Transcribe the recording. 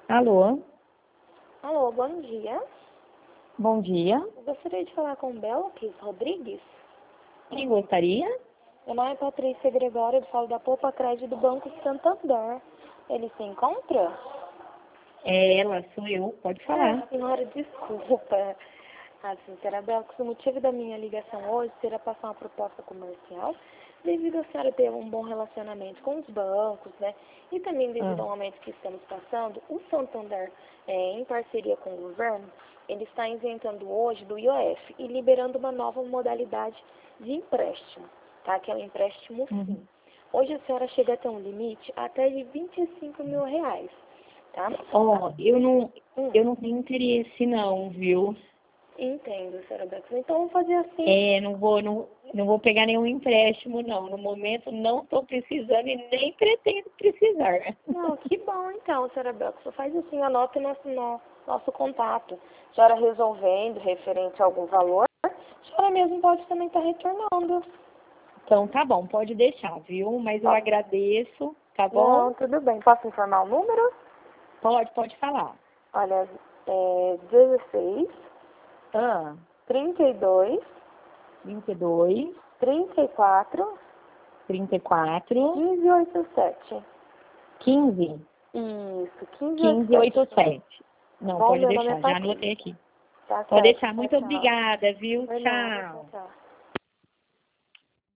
Alô, Alô, bom dia. bom dia. Eu gostaria de falar com Bela Cris Rodrigues. Quem gostaria? Meu nome é Patrícia Gregório, eu falo da Poupa Crédito do Banco Santander. Ele se encontra? É ela, sou eu, pode falar. Senhora, desculpa. Assim, senhora Bela, o motivo da minha ligação hoje será passar uma proposta comercial, devido a senhora ter um bom relacionamento com os bancos, né? E também devido Ah, ao momento que estamos passando, o Santander, em parceria com o governo, ele está isentando hoje do IOF e liberando uma nova modalidade de empréstimo, tá? Que é o empréstimo uhum. sim. Hoje a senhora chega a ter um limite até de R$ 25.000, tá? Ó, Hum, eu não tenho interesse não, viu? entendo, senhora Bex. Então vamos fazer assim. Não vou pegar nenhum empréstimo não. No momento não estou precisando e nem pretendo precisar. Não, que bom então, senhora Belco. Só faz assim, anota nosso contato. A senhora resolvendo, referente a algum valor, a senhora mesmo pode também estar retornando. Então tá bom, pode deixar, viu? Mas eu Ó, agradeço, tá bom? não, tudo bem. Posso informar o número? Pode falar. Olha, 16, Ah, 32, 22, 34, 34, 1587. 15. Isso, 1587. 1587. Não, Bom, pode meu nome é deixar, já Patrícia. anotei aqui. Tá Pode certo, deixar. tchau, Muito tchau. obrigada, viu? Por nada, tchau, Tchau. tchau.